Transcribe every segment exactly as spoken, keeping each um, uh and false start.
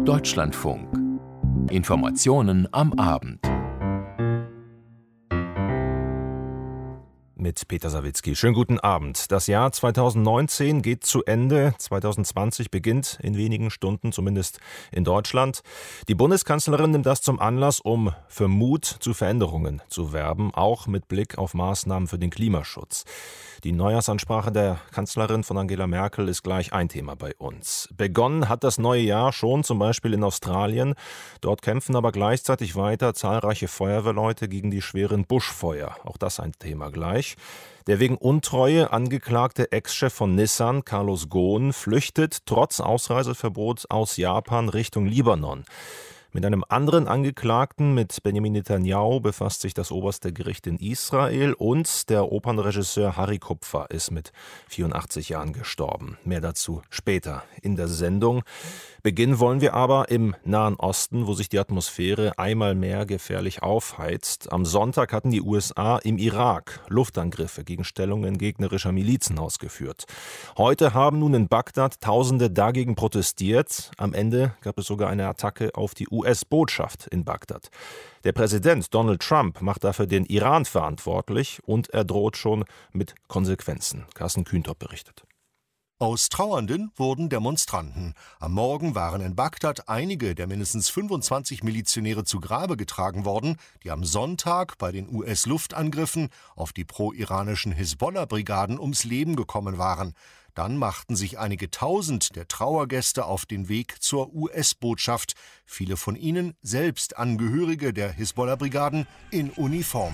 Deutschlandfunk. Informationen am Abend. Mit Peter Sawicki. Schönen guten Abend. Das Jahr zweitausendneunzehn geht zu Ende. zweitausendzwanzig beginnt in wenigen Stunden, zumindest in Deutschland. Die Bundeskanzlerin nimmt das zum Anlass, um für Mut zu Veränderungen zu werben, auch mit Blick auf Maßnahmen für den Klimaschutz. Die Neujahrsansprache der Kanzlerin von Angela Merkel ist gleich ein Thema bei uns. Begonnen hat das neue Jahr schon, zum Beispiel in Australien. Dort kämpfen aber gleichzeitig weiter zahlreiche Feuerwehrleute gegen die schweren Buschfeuer. Auch das ein Thema gleich. Der wegen Untreue angeklagte Ex-Chef von Nissan, Carlos Ghosn, flüchtet trotz Ausreiseverbot aus Japan Richtung Libanon. Mit einem anderen Angeklagten, mit Benjamin Netanyahu, befasst sich das oberste Gericht in Israel, und der Opernregisseur Harry Kupfer ist mit vierundachtzig Jahren gestorben. Mehr dazu später in der Sendung. Beginnen wollen wir aber im Nahen Osten, wo sich die Atmosphäre einmal mehr gefährlich aufheizt. Am Sonntag hatten die U S A im Irak Luftangriffe gegen Stellungen gegnerischer Milizen ausgeführt. Heute haben nun in Bagdad Tausende dagegen protestiert. Am Ende gab es sogar eine Attacke auf die U S-Botschaft in Bagdad. Der Präsident Donald Trump macht dafür den Iran verantwortlich und er droht schon mit Konsequenzen. Carsten Kühntop berichtet. Aus Trauernden wurden Demonstranten. Am Morgen waren in Bagdad einige der mindestens fünfundzwanzig Milizionäre zu Grabe getragen worden, die am Sonntag bei den U S-Luftangriffen auf die pro-iranischen Hisbollah-Brigaden ums Leben gekommen waren. Dann machten sich einige Tausend der Trauergäste auf den Weg zur U S-Botschaft. Viele von ihnen selbst Angehörige der Hisbollah-Brigaden in Uniform.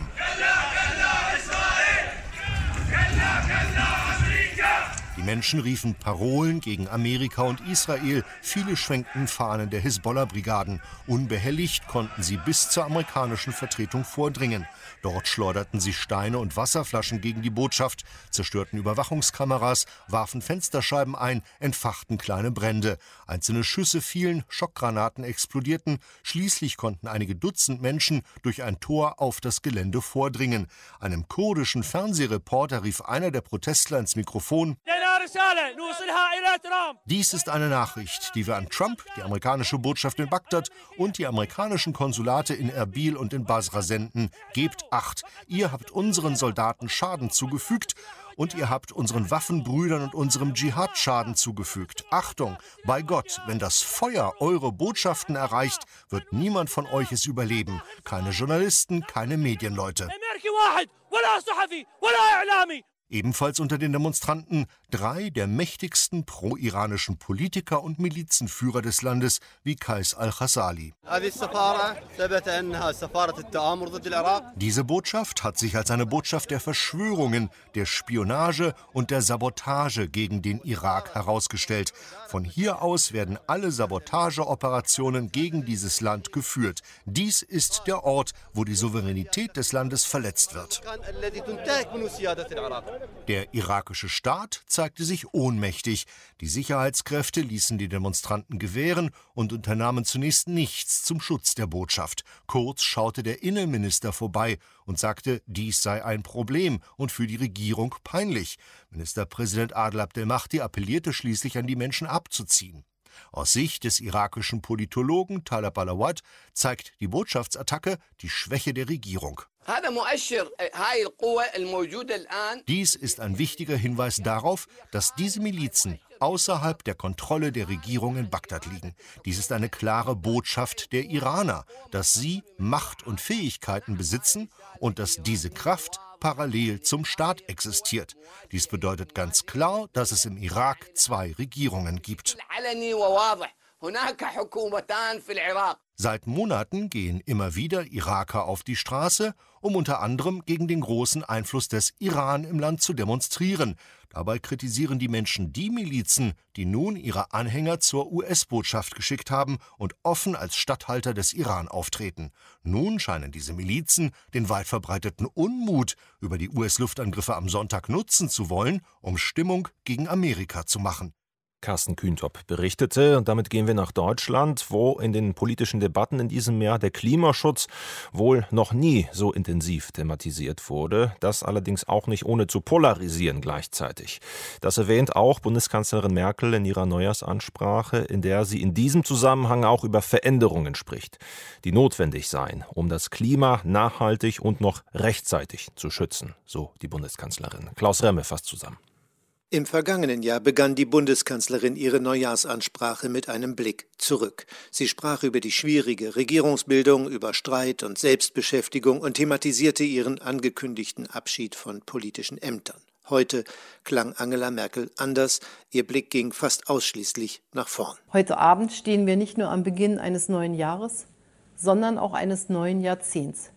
Die Menschen riefen Parolen gegen Amerika und Israel. Viele schwenkten Fahnen der Hisbollah-Brigaden. Unbehelligt konnten sie bis zur amerikanischen Vertretung vordringen. Dort schleuderten sie Steine und Wasserflaschen gegen die Botschaft, zerstörten Überwachungskameras, warfen Fensterscheiben ein, entfachten kleine Brände. Einzelne Schüsse fielen, Schockgranaten explodierten. Schließlich konnten einige Dutzend Menschen durch ein Tor auf das Gelände vordringen. Einem kurdischen Fernsehreporter rief einer der Protestler ins Mikrofon: Dies ist eine Nachricht, die wir an Trump, die amerikanische Botschaft in Bagdad und die amerikanischen Konsulate in Erbil und in Basra senden. Gebt Acht, ihr habt unseren Soldaten Schaden zugefügt und ihr habt unseren Waffenbrüdern und unserem Dschihad Schaden zugefügt. Achtung, bei Gott, wenn das Feuer eure Botschaften erreicht, wird niemand von euch es überleben. Keine Journalisten, keine Medienleute. Ebenfalls unter den Demonstranten drei der mächtigsten pro-iranischen Politiker und Milizenführer des Landes, wie Qais al-Khazali. Diese Botschaft hat sich als eine Botschaft der Verschwörungen, der Spionage und der Sabotage gegen den Irak herausgestellt. Von hier aus werden alle Sabotageoperationen gegen dieses Land geführt. Dies ist der Ort, wo die Souveränität des Landes verletzt wird. Der irakische Staat zeigte sich ohnmächtig. Die Sicherheitskräfte ließen die Demonstranten gewähren und unternahmen zunächst nichts zum Schutz der Botschaft. Kurz schaute der Innenminister vorbei und sagte, dies sei ein Problem und für die Regierung peinlich. Ministerpräsident Adel Abdel-Mahdi appellierte schließlich an die Menschen abzuziehen. Aus Sicht des irakischen Politologen Talab Alawad zeigt die Botschaftsattacke die Schwäche der Regierung. Dies ist ein wichtiger Hinweis darauf, dass diese Milizen außerhalb der Kontrolle der Regierung in Bagdad liegen. Dies ist eine klare Botschaft der Iraner, dass sie Macht und Fähigkeiten besitzen und dass diese Kraft parallel zum Staat existiert. Dies bedeutet ganz klar, dass es im Irak zwei Regierungen gibt. Seit Monaten gehen immer wieder Iraker auf die Straße, um unter anderem gegen den großen Einfluss des Iran im Land zu demonstrieren. Dabei kritisieren die Menschen die Milizen, die nun ihre Anhänger zur U S-Botschaft geschickt haben und offen als Statthalter des Iran auftreten. Nun scheinen diese Milizen den weit verbreiteten Unmut über die U S-Luftangriffe am Sonntag nutzen zu wollen, um Stimmung gegen Amerika zu machen. Carsten Kühntop berichtete. Und damit gehen wir nach Deutschland, wo in den politischen Debatten in diesem Jahr der Klimaschutz wohl noch nie so intensiv thematisiert wurde. Das allerdings auch nicht ohne zu polarisieren gleichzeitig. Das erwähnt auch Bundeskanzlerin Merkel in ihrer Neujahrsansprache, in der sie in diesem Zusammenhang auch über Veränderungen spricht, die notwendig seien, um das Klima nachhaltig und noch rechtzeitig zu schützen, so die Bundeskanzlerin. Klaus Remme fasst zusammen. Im vergangenen Jahr begann die Bundeskanzlerin ihre Neujahrsansprache mit einem Blick zurück. Sie sprach über die schwierige Regierungsbildung, über Streit und Selbstbeschäftigung und thematisierte ihren angekündigten Abschied von politischen Ämtern. Heute klang Angela Merkel anders. Ihr Blick ging fast ausschließlich nach vorn. Heute Abend stehen wir nicht nur am Beginn eines neuen Jahres, sondern auch eines neuen Jahrzehnts.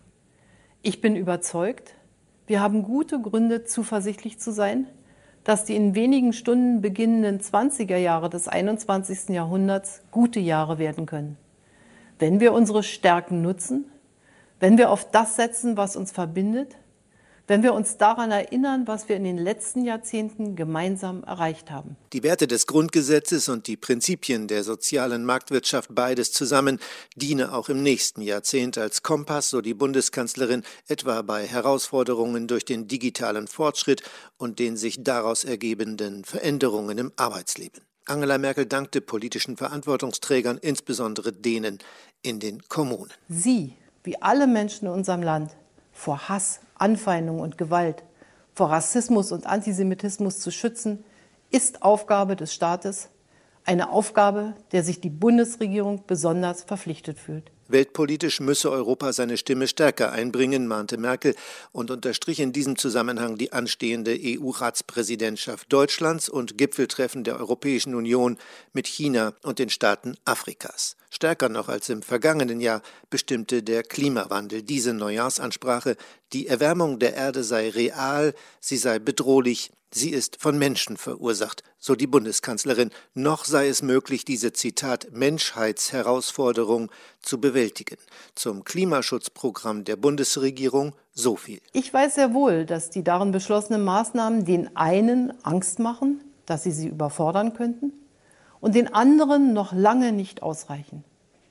Ich bin überzeugt, wir haben gute Gründe, zuversichtlich zu sein, dass die in wenigen Stunden beginnenden zwanziger Jahre des einundzwanzigsten Jahrhunderts gute Jahre werden können. Wenn wir unsere Stärken nutzen, wenn wir auf das setzen, was uns verbindet, wenn wir uns daran erinnern, was wir in den letzten Jahrzehnten gemeinsam erreicht haben. Die Werte des Grundgesetzes und die Prinzipien der sozialen Marktwirtschaft, beides zusammen, diene auch im nächsten Jahrzehnt als Kompass, so die Bundeskanzlerin, etwa bei Herausforderungen durch den digitalen Fortschritt und den sich daraus ergebenden Veränderungen im Arbeitsleben. Angela Merkel dankte politischen Verantwortungsträgern, insbesondere denen in den Kommunen. Sie, wie alle Menschen in unserem Land, vor Hass, Anfeindung und Gewalt, vor Rassismus und Antisemitismus zu schützen, ist Aufgabe des Staates, eine Aufgabe, der sich die Bundesregierung besonders verpflichtet fühlt. Weltpolitisch müsse Europa seine Stimme stärker einbringen, mahnte Merkel und unterstrich in diesem Zusammenhang die anstehende E U-Ratspräsidentschaft Deutschlands und Gipfeltreffen der Europäischen Union mit China und den Staaten Afrikas. Stärker noch als im vergangenen Jahr bestimmte der Klimawandel diese Neujahrsansprache. Die Erwärmung der Erde sei real, sie sei bedrohlich. Sie ist von Menschen verursacht, so die Bundeskanzlerin. Noch sei es möglich, diese, Zitat, Menschheitsherausforderung zu bewältigen. Zum Klimaschutzprogramm der Bundesregierung so viel. Ich weiß sehr wohl, dass die darin beschlossenen Maßnahmen den einen Angst machen, dass sie sie überfordern könnten, und den anderen noch lange nicht ausreichen.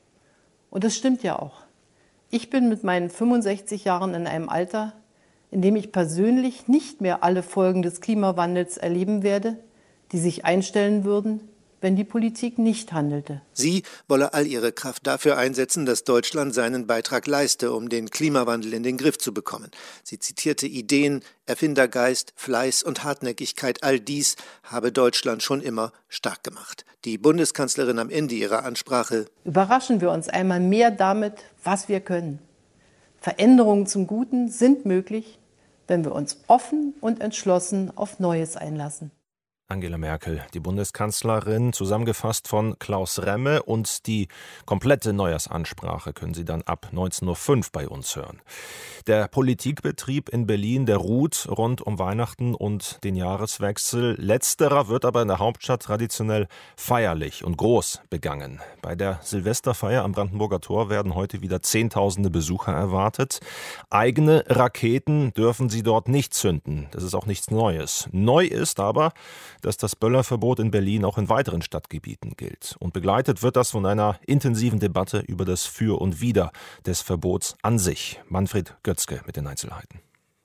Und das stimmt ja auch. Ich bin mit meinen fünfundsechzig Jahren in einem Alter, in dem ich persönlich nicht mehr alle Folgen des Klimawandels erleben werde, die sich einstellen würden, wenn die Politik nicht handelte. Sie wolle all ihre Kraft dafür einsetzen, dass Deutschland seinen Beitrag leiste, um den Klimawandel in den Griff zu bekommen. Sie zitierte Ideen, Erfindergeist, Fleiß und Hartnäckigkeit. All dies habe Deutschland schon immer stark gemacht. Die Bundeskanzlerin am Ende ihrer Ansprache: Überraschen wir uns einmal mehr damit, was wir können. Veränderungen zum Guten sind möglich, wenn wir uns offen und entschlossen auf Neues einlassen. Angela Merkel, die Bundeskanzlerin, zusammengefasst von Klaus Remme, und die komplette Neujahrsansprache können Sie dann ab neunzehn Uhr fünf bei uns hören. Der Politikbetrieb in Berlin, der ruht rund um Weihnachten und den Jahreswechsel. Letzterer wird aber in der Hauptstadt traditionell feierlich und groß begangen. Bei der Silvesterfeier am Brandenburger Tor werden heute wieder Zehntausende Besucher erwartet. Eigene Raketen dürfen sie dort nicht zünden. Das ist auch nichts Neues. Neu ist aber, dass das Böllerverbot in Berlin auch in weiteren Stadtgebieten gilt. Und begleitet wird das von einer intensiven Debatte über das Für und Wider des Verbots an sich. Manfred Götzke mit den Einzelheiten.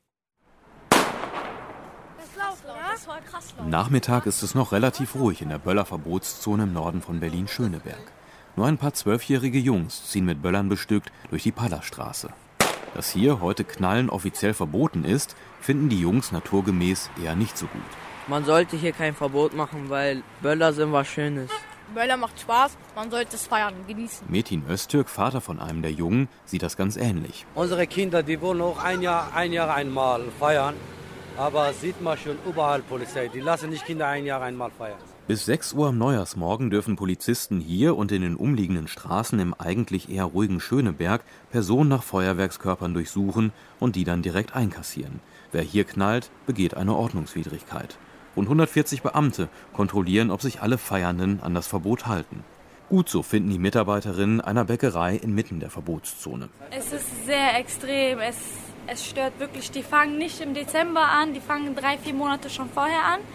Am Nachmittag ist es noch relativ ruhig in der Böllerverbotszone im Norden von Berlin-Schöneberg. Nur ein paar zwölfjährige Jungs ziehen mit Böllern bestückt durch die Pallerstraße. Dass hier heute Knallen offiziell verboten ist, finden die Jungs naturgemäß eher nicht so gut. Man sollte hier kein Verbot machen, weil Böller sind was Schönes. Böller macht Spaß, man sollte es feiern, genießen. Metin Öztürk, Vater von einem der Jungen, sieht das ganz ähnlich. Unsere Kinder, die wollen auch ein Jahr, ein Jahr einmal feiern, aber sieht man schon überall Polizei, die lassen nicht Kinder ein Jahr einmal feiern. Bis sechs Uhr am Neujahrsmorgen dürfen Polizisten hier und in den umliegenden Straßen im eigentlich eher ruhigen Schöneberg Personen nach Feuerwerkskörpern durchsuchen und die dann direkt einkassieren. Wer hier knallt, begeht eine Ordnungswidrigkeit. Rund hundertvierzig Beamte kontrollieren, ob sich alle Feiernden an das Verbot halten. Gut so finden die Mitarbeiterinnen einer Bäckerei inmitten der Verbotszone. Es ist sehr extrem, es, es stört wirklich. Die fangen nicht im Dezember an, die fangen drei, vier Monate schon vorher an.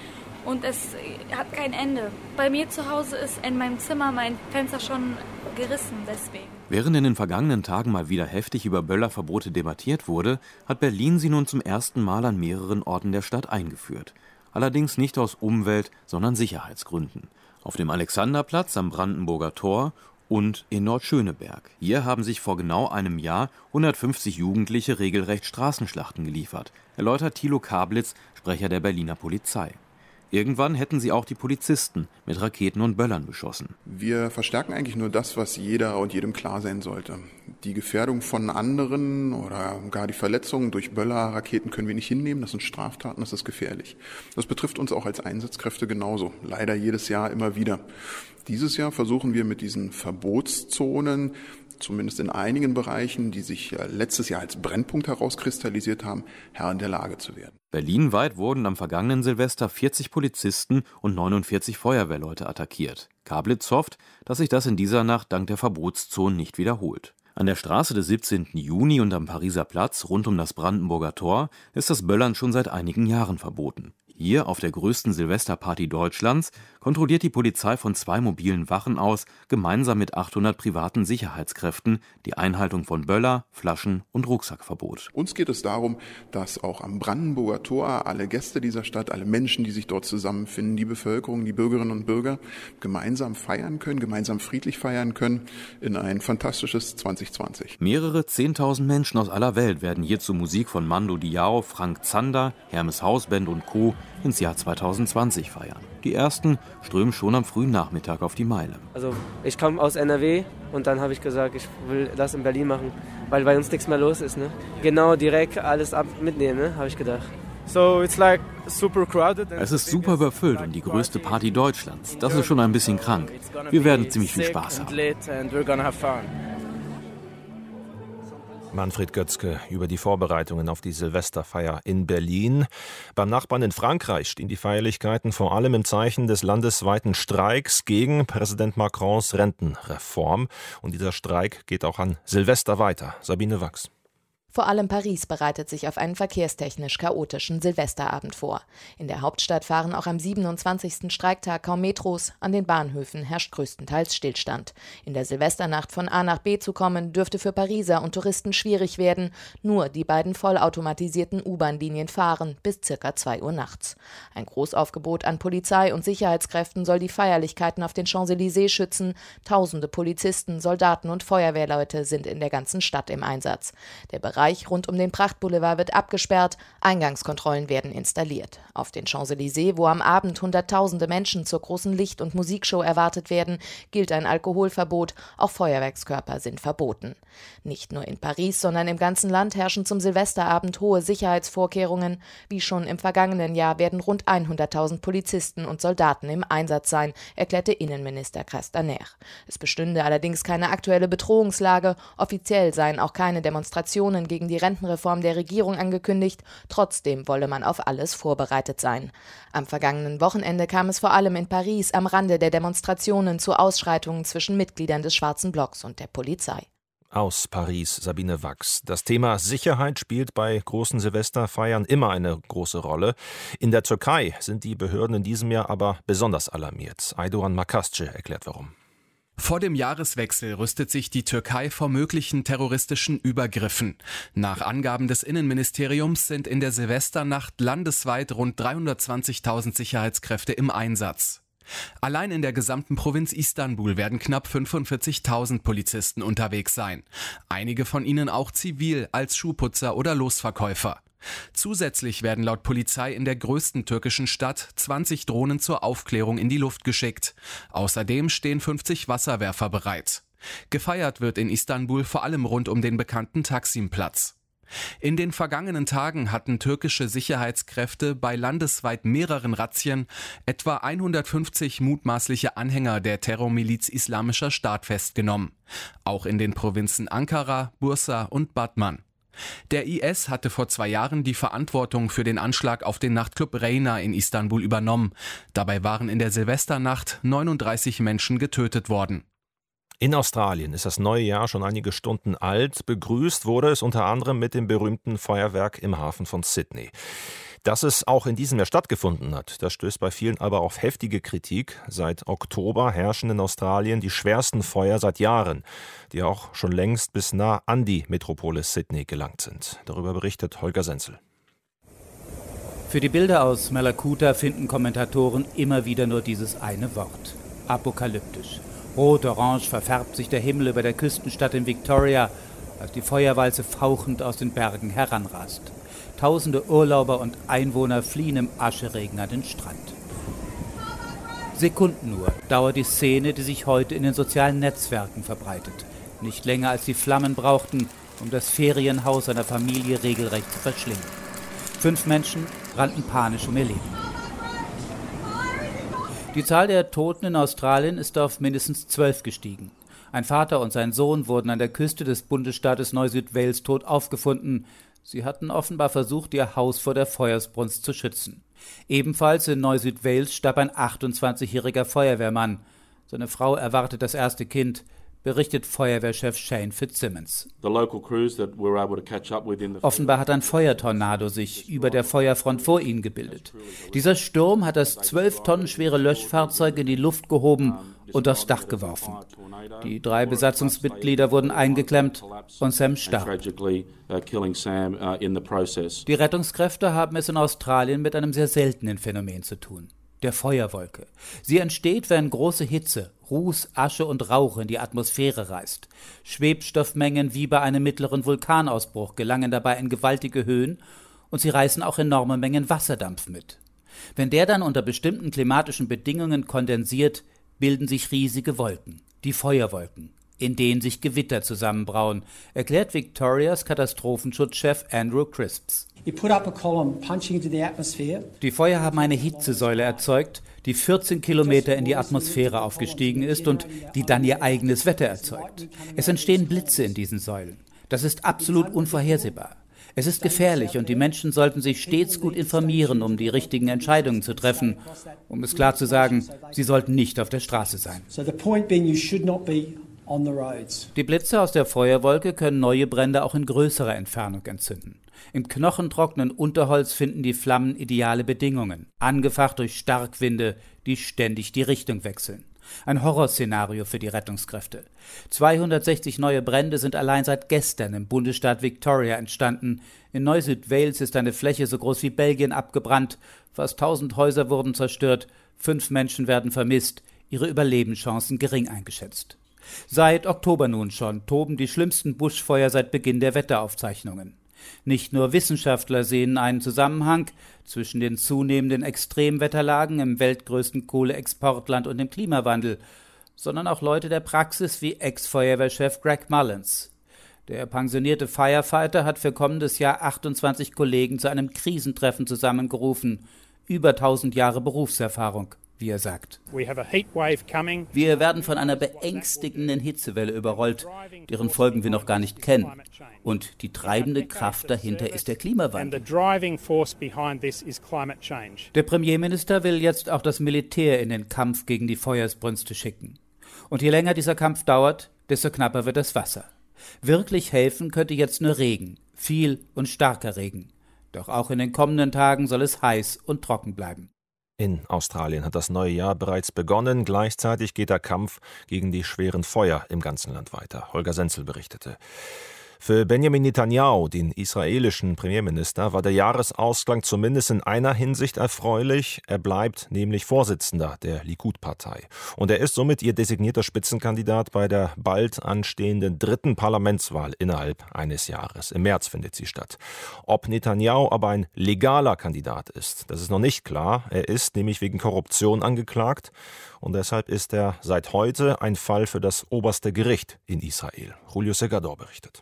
und es hat kein Ende. Bei mir zu Hause ist in meinem Zimmer mein Fenster schon gerissen deswegen. Während in den vergangenen Tagen mal wieder heftig über Böllerverbote debattiert wurde, hat Berlin sie nun zum ersten Mal an mehreren Orten der Stadt eingeführt. Allerdings nicht aus Umwelt-, sondern Sicherheitsgründen. Auf dem Alexanderplatz am Brandenburger Tor und in Nordschöneberg. Hier haben sich vor genau einem Jahr hundertfünfzig Jugendliche regelrecht Straßenschlachten geliefert, erläutert Thilo Kablitz, Sprecher der Berliner Polizei. Irgendwann hätten sie auch die Polizisten mit Raketen und Böllern beschossen. Wir verstärken eigentlich nur das, was jeder und jedem klar sein sollte. Die Gefährdung von anderen oder gar die Verletzungen durch Böller, Raketen können wir nicht hinnehmen. Das sind Straftaten, das ist gefährlich. Das betrifft uns auch als Einsatzkräfte genauso. Leider jedes Jahr immer wieder. Dieses Jahr versuchen wir mit diesen Verbotszonen, zumindest in einigen Bereichen, die sich letztes Jahr als Brennpunkt herauskristallisiert haben, Herren der Lage zu werden. Berlinweit wurden am vergangenen Silvester vierzig Polizisten und neunundvierzig Feuerwehrleute attackiert. Kablitz hofft, dass sich das in dieser Nacht dank der Verbotszonen nicht wiederholt. An der Straße des siebzehnten Juni und am Pariser Platz rund um das Brandenburger Tor ist das Böllern schon seit einigen Jahren verboten. Hier, auf der größten Silvesterparty Deutschlands, kontrolliert die Polizei von zwei mobilen Wachen aus gemeinsam mit achthundert privaten Sicherheitskräften die Einhaltung von Böller-, Flaschen- und Rucksackverbot. Uns geht es darum, dass auch am Brandenburger Tor alle Gäste dieser Stadt, alle Menschen, die sich dort zusammenfinden, die Bevölkerung, die Bürgerinnen und Bürger gemeinsam feiern können, gemeinsam friedlich feiern können in ein fantastisches zwanzig zwanzig. Mehrere zehntausend Menschen aus aller Welt werden hier zu Musik von Mando Diao, Frank Zander, Hermes Hausband und Co. ins Jahr zweitausendzwanzig feiern. Die ersten strömen schon am frühen Nachmittag auf die Meile. Also ich komme aus N R W und dann habe ich gesagt, ich will das in Berlin machen, weil bei uns nichts mehr los ist. Ne? Genau, direkt alles ab mitnehmen, ne? habe ich gedacht. So it's like super crowded. Es ist super überfüllt und die größte Party Deutschlands. Das ist schon ein bisschen krank. Wir werden ziemlich viel Spaß haben. Manfred Götzke über die Vorbereitungen auf die Silvesterfeier in Berlin. Beim Nachbarn in Frankreich stehen die Feierlichkeiten vor allem im Zeichen des landesweiten Streiks gegen Präsident Macrons Rentenreform. Und dieser Streik geht auch an Silvester weiter. Sabine Wachs. Vor allem Paris bereitet sich auf einen verkehrstechnisch chaotischen Silvesterabend vor. In der Hauptstadt fahren auch am siebenundzwanzigsten Streiktag kaum Metros, an den Bahnhöfen herrscht größtenteils Stillstand. In der Silvesternacht von A nach B zu kommen, dürfte für Pariser und Touristen schwierig werden. Nur die beiden vollautomatisierten U-Bahn-Linien fahren bis circa zwei Uhr nachts. Ein Großaufgebot an Polizei und Sicherheitskräften soll die Feierlichkeiten auf den Champs-Élysées schützen. Tausende Polizisten, Soldaten und Feuerwehrleute sind in der ganzen Stadt im Einsatz. Der Bereich rund um den Prachtboulevard wird abgesperrt, Eingangskontrollen werden installiert. Auf den Champs-Élysées, wo am Abend hunderttausende Menschen zur großen Licht- und Musikshow erwartet werden, gilt ein Alkoholverbot, auch Feuerwerkskörper sind verboten. Nicht nur in Paris, sondern im ganzen Land herrschen zum Silvesterabend hohe Sicherheitsvorkehrungen. Wie schon im vergangenen Jahr werden rund hunderttausend Polizisten und Soldaten im Einsatz sein, erklärte Innenminister Castaner. Es bestünde allerdings keine aktuelle Bedrohungslage, offiziell seien auch keine Demonstrationen gegen die Rentenreform der Regierung angekündigt, trotzdem wolle man auf alles vorbereitet sein. Am vergangenen Wochenende kam es vor allem in Paris am Rande der Demonstrationen zu Ausschreitungen zwischen Mitgliedern des Schwarzen Blocks und der Polizei. Aus Paris, Sabine Wachs. Das Thema Sicherheit spielt bei großen Silvesterfeiern immer eine große Rolle. In der Türkei sind die Behörden in diesem Jahr aber besonders alarmiert. Aydoğan Makasçı erklärt warum. Vor dem Jahreswechsel rüstet sich die Türkei vor möglichen terroristischen Übergriffen. Nach Angaben des Innenministeriums sind in der Silvesternacht landesweit rund dreihundertzwanzigtausend Sicherheitskräfte im Einsatz. Allein in der gesamten Provinz Istanbul werden knapp fünfundvierzigtausend Polizisten unterwegs sein. Einige von ihnen auch zivil als Schuhputzer oder Losverkäufer. Zusätzlich werden laut Polizei in der größten türkischen Stadt zwanzig Drohnen zur Aufklärung in die Luft geschickt. Außerdem stehen fünfzig Wasserwerfer bereit. Gefeiert wird in Istanbul vor allem rund um den bekannten Taksim-Platz. In den vergangenen Tagen hatten türkische Sicherheitskräfte bei landesweit mehreren Razzien etwa hundertfünfzig mutmaßliche Anhänger der Terrormiliz Islamischer Staat festgenommen. Auch in den Provinzen Ankara, Bursa und Batman. Der I S hatte vor zwei Jahren die Verantwortung für den Anschlag auf den Nachtclub Reyna in Istanbul übernommen. Dabei waren in der Silvesternacht neununddreißig Menschen getötet worden. In Australien ist das neue Jahr schon einige Stunden alt. Begrüßt wurde es unter anderem mit dem berühmten Feuerwerk im Hafen von Sydney. Dass es auch in diesem Jahr stattgefunden hat, das stößt bei vielen aber auf heftige Kritik. Seit Oktober herrschen in Australien die schwersten Feuer seit Jahren, die auch schon längst bis nah an die Metropolis Sydney gelangt sind. Darüber berichtet Holger Senzel. Für die Bilder aus Malakuta finden Kommentatoren immer wieder nur dieses eine Wort: apokalyptisch. Rot-orange verfärbt sich der Himmel über der Küstenstadt in Victoria, als die Feuerwalze fauchend aus den Bergen heranrast. Tausende Urlauber und Einwohner fliehen im Ascheregen an den Strand. Sekunden nur dauert die Szene, die sich heute in den sozialen Netzwerken verbreitet. Nicht länger als die Flammen brauchten, um das Ferienhaus einer Familie regelrecht zu verschlingen. Fünf Menschen rannten panisch um ihr Leben. Die Zahl der Toten in Australien ist auf mindestens zwölf gestiegen. Ein Vater und sein Sohn wurden an der Küste des Bundesstaates Neu-Südwales tot aufgefunden. Sie hatten offenbar versucht, ihr Haus vor der Feuersbrunst zu schützen. Ebenfalls in Neu-Südwales starb ein achtundzwanzigjähriger Feuerwehrmann. Seine Frau erwartet das erste Kind, berichtet Feuerwehrchef Shane Fitzsimmons. Offenbar hat ein Feuertornado sich über der Feuerfront vor ihnen gebildet. Dieser Sturm hat das zwölf Tonnen schwere Löschfahrzeug in die Luft gehoben und aufs Dach geworfen. Die drei Besatzungsmitglieder wurden eingeklemmt und Sam starb. Die Rettungskräfte haben es in Australien mit einem sehr seltenen Phänomen zu tun: der Feuerwolke. Sie entsteht, wenn große Hitze, Ruß, Asche und Rauch in die Atmosphäre reißt. Schwebstoffmengen wie bei einem mittleren Vulkanausbruch gelangen dabei in gewaltige Höhen und sie reißen auch enorme Mengen Wasserdampf mit. Wenn der dann unter bestimmten klimatischen Bedingungen kondensiert, bilden sich riesige Wolken, die Feuerwolken, in denen sich Gewitter zusammenbrauen, erklärt Victorias Katastrophenschutzchef Andrew Crisps. Die Feuer haben eine Hitzesäule erzeugt, die vierzehn Kilometer in die Atmosphäre aufgestiegen ist und die dann ihr eigenes Wetter erzeugt. Es entstehen Blitze in diesen Säulen. Das ist absolut unvorhersehbar. Es ist gefährlich und die Menschen sollten sich stets gut informieren, um die richtigen Entscheidungen zu treffen. Um es klar zu sagen, sie sollten nicht auf der Straße sein. Die Blitze aus der Feuerwolke können neue Brände auch in größerer Entfernung entzünden. Im knochentrockenen Unterholz finden die Flammen ideale Bedingungen, angefacht durch Starkwinde, die ständig die Richtung wechseln. Ein Horrorszenario für die Rettungskräfte. zweihundertsechzig neue Brände sind allein seit gestern im Bundesstaat Victoria entstanden. In Neu-Südwales ist eine Fläche so groß wie Belgien abgebrannt. Fast tausend Häuser wurden zerstört. Fünf Menschen werden vermisst. Ihre Überlebenschancen gering eingeschätzt. Seit Oktober nun schon toben die schlimmsten Buschfeuer seit Beginn der Wetteraufzeichnungen. Nicht nur Wissenschaftler sehen einen Zusammenhang zwischen den zunehmenden Extremwetterlagen im weltgrößten Kohleexportland und dem Klimawandel, sondern auch Leute der Praxis wie Ex-Feuerwehrchef Greg Mullins. Der pensionierte Firefighter hat für kommendes Jahr achtundzwanzig Kollegen zu einem Krisentreffen zusammengerufen. Über tausend Jahre Berufserfahrung, wie er sagt. Wir werden von einer beängstigenden Hitzewelle überrollt, deren Folgen wir noch gar nicht kennen. Und die treibende Kraft dahinter ist der Klimawandel. Der Premierminister will jetzt auch das Militär in den Kampf gegen die Feuersbrünste schicken. Und je länger dieser Kampf dauert, desto knapper wird das Wasser. Wirklich helfen könnte jetzt nur Regen, viel und starker Regen. Doch auch in den kommenden Tagen soll es heiß und trocken bleiben. In Australien hat das neue Jahr bereits begonnen. Gleichzeitig geht der Kampf gegen die schweren Feuer im ganzen Land weiter. Holger Senzel berichtete. Für Benjamin Netanyahu, den israelischen Premierminister, war der Jahresausklang zumindest in einer Hinsicht erfreulich. Er bleibt nämlich Vorsitzender der Likud-Partei. Und er ist somit ihr designierter Spitzenkandidat bei der bald anstehenden dritten Parlamentswahl innerhalb eines Jahres. Im März findet sie statt. Ob Netanyahu aber ein legaler Kandidat ist, das ist noch nicht klar. Er ist nämlich wegen Korruption angeklagt. Und deshalb ist er seit heute ein Fall für das oberste Gericht in Israel. Julio Segador berichtet.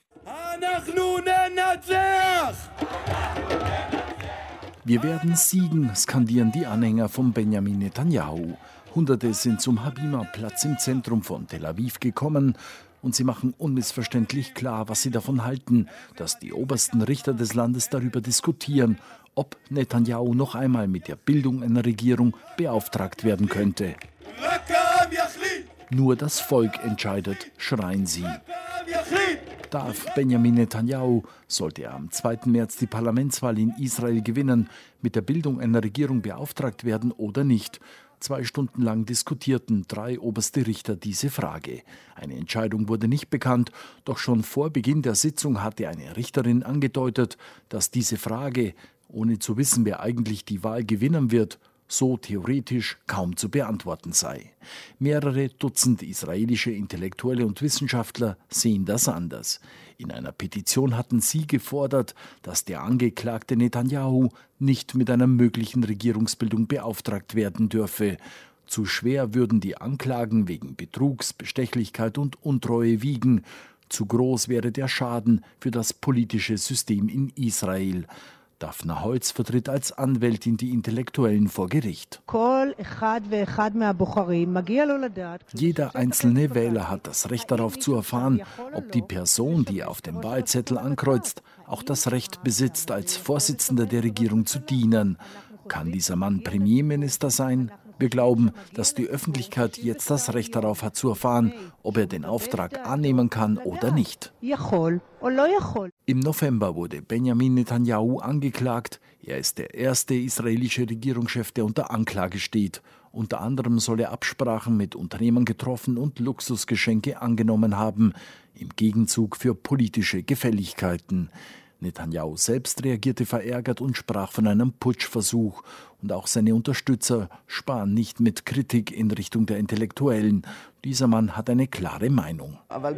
Wir werden siegen, skandieren die Anhänger von Benjamin Netanyahu. Hunderte sind zum Habima-Platz im Zentrum von Tel Aviv gekommen und sie machen unmissverständlich klar, was sie davon halten, dass die obersten Richter des Landes darüber diskutieren, ob Netanyahu noch einmal mit der Bildung einer Regierung beauftragt werden könnte. Nur das Volk entscheidet, schreien sie. Darf Benjamin Netanyahu, sollte er am zweiten März die Parlamentswahl in Israel gewinnen, mit der Bildung einer Regierung beauftragt werden oder nicht? Zwei Stunden lang diskutierten drei oberste Richter diese Frage. Eine Entscheidung wurde nicht bekannt, doch schon vor Beginn der Sitzung hatte eine Richterin angedeutet, dass diese Frage, ohne zu wissen, wer eigentlich die Wahl gewinnen wird, so theoretisch kaum zu beantworten sei. Mehrere Dutzend israelische Intellektuelle und Wissenschaftler sehen das anders. In einer Petition hatten sie gefordert, dass der Angeklagte Netanyahu nicht mit einer möglichen Regierungsbildung beauftragt werden dürfe. Zu schwer würden die Anklagen wegen Betrugs, Bestechlichkeit und Untreue wiegen. Zu groß wäre der Schaden für das politische System in Israel. Daphna Holz vertritt als Anwältin die Intellektuellen vor Gericht. Jeder einzelne Wähler hat das Recht darauf zu erfahren, ob die Person, die auf dem Wahlzettel ankreuzt, auch das Recht besitzt, als Vorsitzender der Regierung zu dienen. Kann dieser Mann Premierminister sein? Wir glauben, dass die Öffentlichkeit jetzt das Recht darauf hat zu erfahren, ob er den Auftrag annehmen kann oder nicht. Im November wurde Benjamin Netanyahu angeklagt. Er ist der erste israelische Regierungschef, der unter Anklage steht. Unter anderem soll er Absprachen mit Unternehmern getroffen und Luxusgeschenke angenommen haben, im Gegenzug für politische Gefälligkeiten. Netanyahu selbst reagierte verärgert und sprach von einem Putschversuch. Und auch seine Unterstützer sparen nicht mit Kritik in Richtung der Intellektuellen. Dieser Mann hat eine klare Meinung.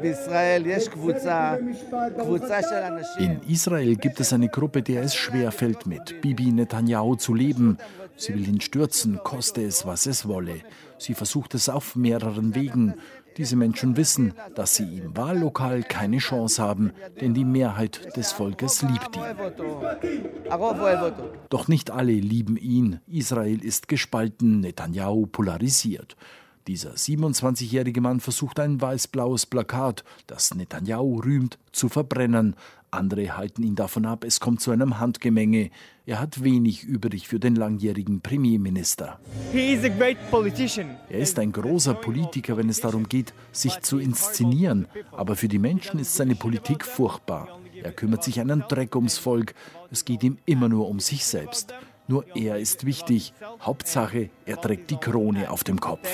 In Israel gibt es eine Gruppe, der es schwerfällt, mit Bibi Netanyahu zu leben. Sie will ihn stürzen, koste es, was es wolle. Sie versucht es auf mehreren Wegen. Diese Menschen wissen, dass sie im Wahllokal keine Chance haben, denn die Mehrheit des Volkes liebt ihn. Doch nicht alle lieben ihn. Israel ist gespalten, Netanyahu polarisiert. Dieser siebenundzwanzigjährige Mann versucht ein weiß-blaues Plakat, das Netanyahu rühmt, zu verbrennen. Andere halten ihn davon ab, es kommt zu einem Handgemenge. Er hat wenig übrig für den langjährigen Premierminister. Er ist ein großer Politiker, wenn es darum geht, sich zu inszenieren. Aber für die Menschen ist seine Politik furchtbar. Er kümmert sich einen Dreck ums Volk. Es geht ihm immer nur um sich selbst. Nur er ist wichtig. Hauptsache, er trägt die Krone auf dem Kopf.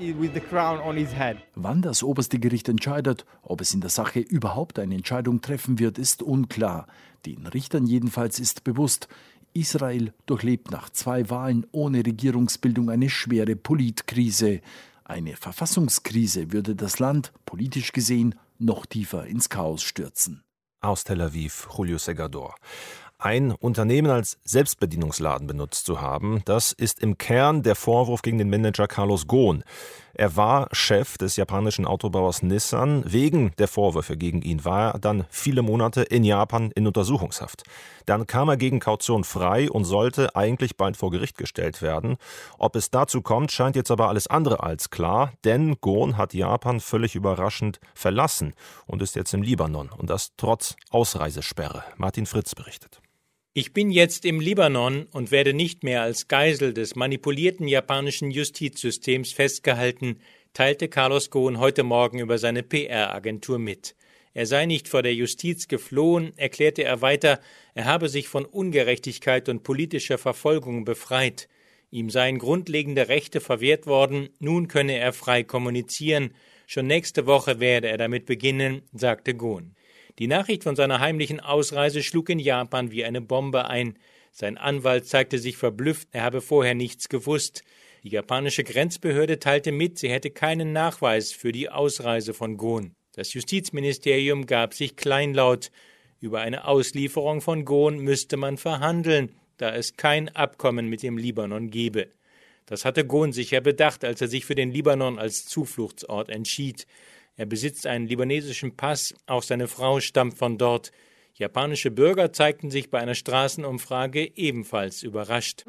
Wann das oberste Gericht entscheidet, ob es in der Sache überhaupt eine Entscheidung treffen wird, ist unklar. Den Richtern jedenfalls ist bewusst, Israel durchlebt nach zwei Wahlen ohne Regierungsbildung eine schwere Politkrise. Eine Verfassungskrise würde das Land, politisch gesehen, noch tiefer ins Chaos stürzen. Aus Tel Aviv, Julio Segador. Ein Unternehmen als Selbstbedienungsladen benutzt zu haben, das ist im Kern der Vorwurf gegen den Manager Carlos Ghosn. Er war Chef des japanischen Autobauers Nissan. Wegen der Vorwürfe gegen ihn war er dann viele Monate in Japan in Untersuchungshaft. Dann kam er gegen Kaution frei und sollte eigentlich bald vor Gericht gestellt werden. Ob es dazu kommt, scheint jetzt aber alles andere als klar, denn Ghosn hat Japan völlig überraschend verlassen und ist jetzt im Libanon. Und das trotz Ausreisesperre. Martin Fritz berichtet. Ich bin jetzt im Libanon und werde nicht mehr als Geisel des manipulierten japanischen Justizsystems festgehalten, teilte Carlos Ghosn heute Morgen über seine P R-Agentur mit. Er sei nicht vor der Justiz geflohen, erklärte er weiter, er habe sich von Ungerechtigkeit und politischer Verfolgung befreit. Ihm seien grundlegende Rechte verwehrt worden, nun könne er frei kommunizieren. Schon nächste Woche werde er damit beginnen, sagte Ghosn. Die Nachricht von seiner heimlichen Ausreise schlug in Japan wie eine Bombe ein. Sein Anwalt zeigte sich verblüfft, er habe vorher nichts gewusst. Die japanische Grenzbehörde teilte mit, sie hätte keinen Nachweis für die Ausreise von Ghosn. Das Justizministerium gab sich kleinlaut. Über eine Auslieferung von Ghosn müsste man verhandeln, da es kein Abkommen mit dem Libanon gebe. Das hatte Ghosn sicher bedacht, als er sich für den Libanon als Zufluchtsort entschied. Er besitzt einen libanesischen Pass, auch seine Frau stammt von dort. Japanische Bürger zeigten sich bei einer Straßenumfrage ebenfalls überrascht.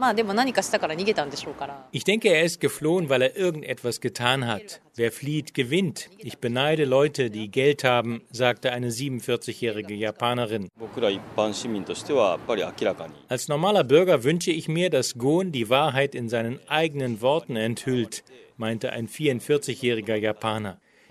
Ich denke, er ist geflohen, weil er irgendetwas getan hat. Wer flieht, gewinnt. Ich beneide Leute, die Geld haben, sagte eine siebenundvierzigjährige Japanerin. Als normaler Bürger wünsche ich mir, dass Ghosn die Wahrheit in seinen eigenen Worten enthüllt, meinte ein vierundvierzigjähriger Japaner.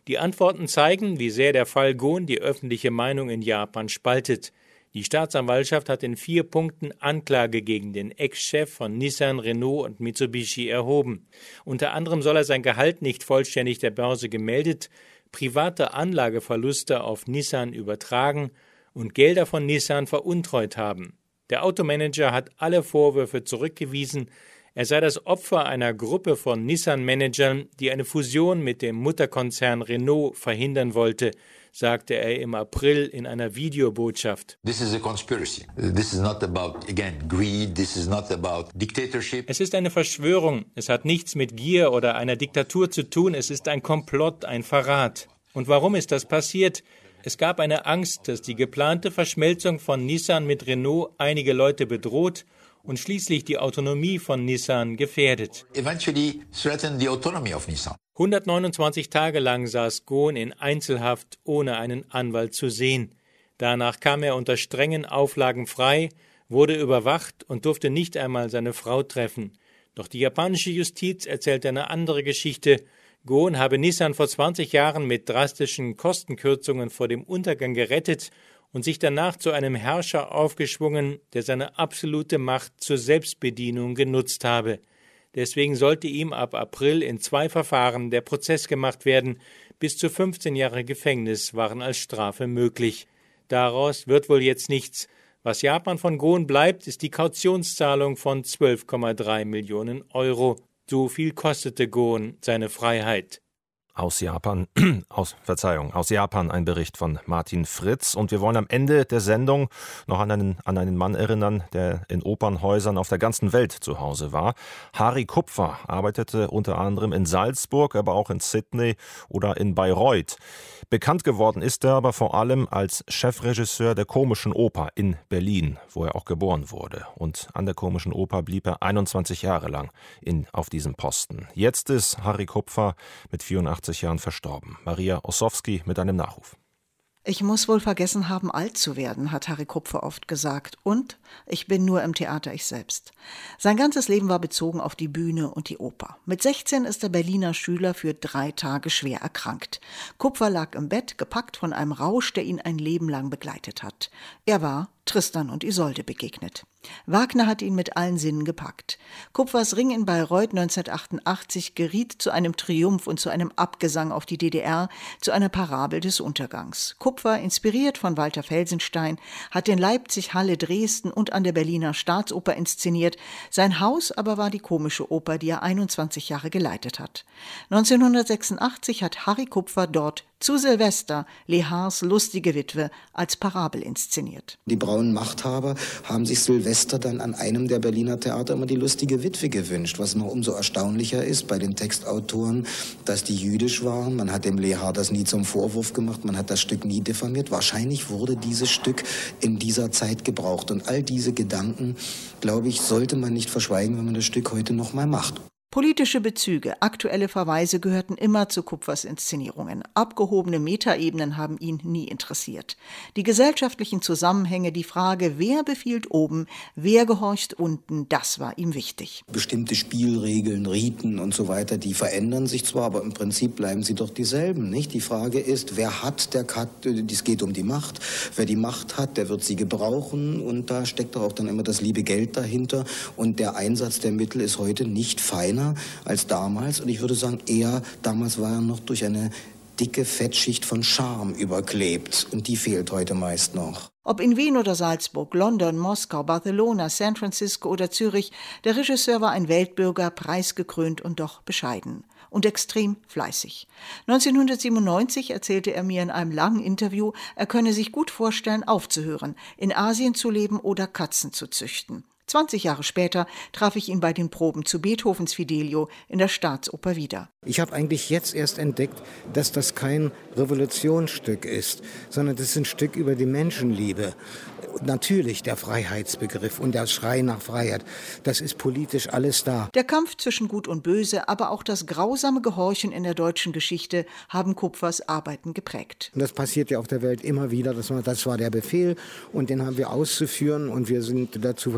Die Antworten zeigen, wie sehr der Fall Ghosn die öffentliche Meinung in Japan spaltet. Die Staatsanwaltschaft hat in vier Punkten Anklage gegen den Ex-Chef von Nissan, Renault und Mitsubishi erhoben. Unter anderem soll er sein Gehalt nicht vollständig der Börse gemeldet, private Anlageverluste auf Nissan übertragen und Gelder von Nissan veruntreut haben. Der Automanager hat alle Vorwürfe zurückgewiesen. Er sei das Opfer einer Gruppe von Nissan-Managern, die eine Fusion mit dem Mutterkonzern Renault verhindern wollte, sagte er im April in einer Videobotschaft. This is a conspiracy. This is not about, again, greed. This is not about dictatorship. Es ist eine Verschwörung. Es hat nichts mit Gier oder einer Diktatur zu tun. Es ist ein Komplott, ein Verrat. Und warum ist das passiert? Es gab eine Angst, dass die geplante Verschmelzung von Nissan mit Renault einige Leute bedroht und schließlich die Autonomie von Nissan gefährdet. Eventually threaten the autonomy of Nissan. hundertneunundzwanzig Tage lang saß Ghosn in Einzelhaft, ohne einen Anwalt zu sehen. Danach kam er unter strengen Auflagen frei, wurde überwacht und durfte nicht einmal seine Frau treffen. Doch die japanische Justiz erzählt eine andere Geschichte. Ghosn habe Nissan vor zwanzig Jahren mit drastischen Kostenkürzungen vor dem Untergang gerettet und sich danach zu einem Herrscher aufgeschwungen, der seine absolute Macht zur Selbstbedienung genutzt habe. Deswegen sollte ihm ab April in zwei Verfahren der Prozess gemacht werden. Bis zu fünfzehn Jahre Gefängnis waren als Strafe möglich. Daraus wird wohl jetzt nichts. Was Japan von Ghosn bleibt, ist die Kautionszahlung von zwölf Komma drei Millionen Euro. So viel kostete Ghosn seine Freiheit. Aus Japan, aus, Verzeihung, aus Japan ein Bericht von Martin Fritz. Und wir wollen am Ende der Sendung noch an einen, an einen Mann erinnern, der in Opernhäusern auf der ganzen Welt zu Hause war. Harry Kupfer arbeitete unter anderem in Salzburg, aber auch in Sydney oder in Bayreuth. Bekannt geworden ist er aber vor allem als Chefregisseur der Komischen Oper in Berlin, wo er auch geboren wurde. Und an der Komischen Oper blieb er einundzwanzig Jahre lang in, auf diesem Posten. Jetzt ist Harry Kupfer mit vierundachtzig Jahren verstorben. Maria Ossowski mit einem Nachruf. Ich muss wohl vergessen haben, alt zu werden, hat Harry Kupfer oft gesagt. Und ich bin nur im Theater ich selbst. Sein ganzes Leben war bezogen auf die Bühne und die Oper. Mit sechzehn ist der Berliner Schüler für drei Tage schwer erkrankt. Kupfer lag im Bett, gepackt von einem Rausch, der ihn ein Leben lang begleitet hat. Er war Tristan und Isolde begegnet. Wagner hat ihn mit allen Sinnen gepackt. Kupfers Ring in Bayreuth neunzehnhundertachtundachtzig geriet zu einem Triumph und zu einem Abgesang auf die D D R, zu einer Parabel des Untergangs. Kupfer, inspiriert von Walter Felsenstein, hat in Leipzig, Halle, Dresden und an der Berliner Staatsoper inszeniert. Sein Haus aber war die Komische Oper, die er einundzwanzig Jahre geleitet hat. neunzehnhundertsechsundachtzig hat Harry Kupfer dort zu Silvester Lehars Lustige Witwe als Parabel inszeniert. Die braunen Machthaber haben sich Silvester dann an einem der Berliner Theater immer die Lustige Witwe gewünscht, was noch umso erstaunlicher ist bei den Textautoren, dass die jüdisch waren. Man hat dem Lehar das nie zum Vorwurf gemacht, man hat das Stück nie diffamiert. Wahrscheinlich wurde dieses Stück in dieser Zeit gebraucht. Und all diese Gedanken, glaube ich, sollte man nicht verschweigen, wenn man das Stück heute noch mal macht. Politische Bezüge, aktuelle Verweise gehörten immer zu Kupfers Inszenierungen. Abgehobene Metaebenen haben ihn nie interessiert. Die gesellschaftlichen Zusammenhänge, die Frage, wer befiehlt oben, wer gehorcht unten, das war ihm wichtig. Bestimmte Spielregeln, Riten und so weiter, die verändern sich zwar, aber im Prinzip bleiben sie doch dieselben, nicht? Die Frage ist, wer hat, der hat, es geht um die Macht. Wer die Macht hat, der wird sie gebrauchen und da steckt doch auch dann immer das liebe Geld dahinter und der Einsatz der Mittel ist heute nicht feiner als damals. Und ich würde sagen, eher damals war er noch durch eine dicke Fettschicht von Charme überklebt. Und die fehlt heute meist noch. Ob in Wien oder Salzburg, London, Moskau, Barcelona, San Francisco oder Zürich, der Regisseur war ein Weltbürger, preisgekrönt und doch bescheiden. Und extrem fleißig. neunzehnhundertsiebenundneunzig erzählte er mir in einem langen Interview, er könne sich gut vorstellen, aufzuhören, in Asien zu leben oder Katzen zu züchten. zwanzig Jahre später traf ich ihn bei den Proben zu Beethovens Fidelio in der Staatsoper wieder. Ich habe eigentlich jetzt erst entdeckt, dass das kein Revolutionsstück ist, sondern das ist ein Stück über die Menschenliebe. Natürlich der Freiheitsbegriff und der Schrei nach Freiheit, das ist politisch alles da. Der Kampf zwischen Gut und Böse, aber auch das grausame Gehorchen in der deutschen Geschichte haben Kupfers Arbeiten geprägt. Und das passiert ja auf der Welt immer wieder, dass man, das war der Befehl und den haben wir auszuführen und wir sind dazu verpflichtet,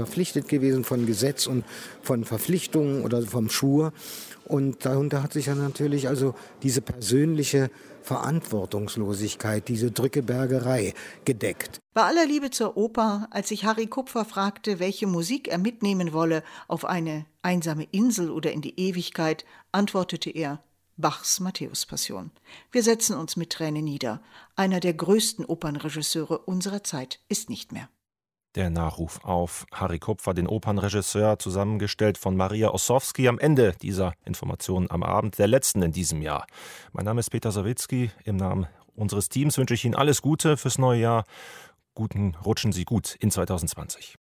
getrennt gewesen von Gesetz und von Verpflichtungen oder vom Schwur. Und darunter hat sich ja natürlich also diese persönliche Verantwortungslosigkeit, diese Drückebergerei gedeckt. Bei aller Liebe zur Oper, als sich Harry Kupfer fragte, welche Musik er mitnehmen wolle, auf eine einsame Insel oder in die Ewigkeit, antwortete er: Bachs Matthäus-Passion. Wir setzen uns mit Tränen nieder. Einer der größten Opernregisseure unserer Zeit ist nicht mehr. Der Nachruf auf Harry Kupfer, den Opernregisseur, zusammengestellt von Maria Ossowski, am Ende dieser Informationen am Abend, der letzten in diesem Jahr. Mein Name ist Peter Sawicki. Im Namen unseres Teams wünsche ich Ihnen alles Gute fürs neue Jahr. Guten Rutschen Sie gut in zweitausendzwanzig.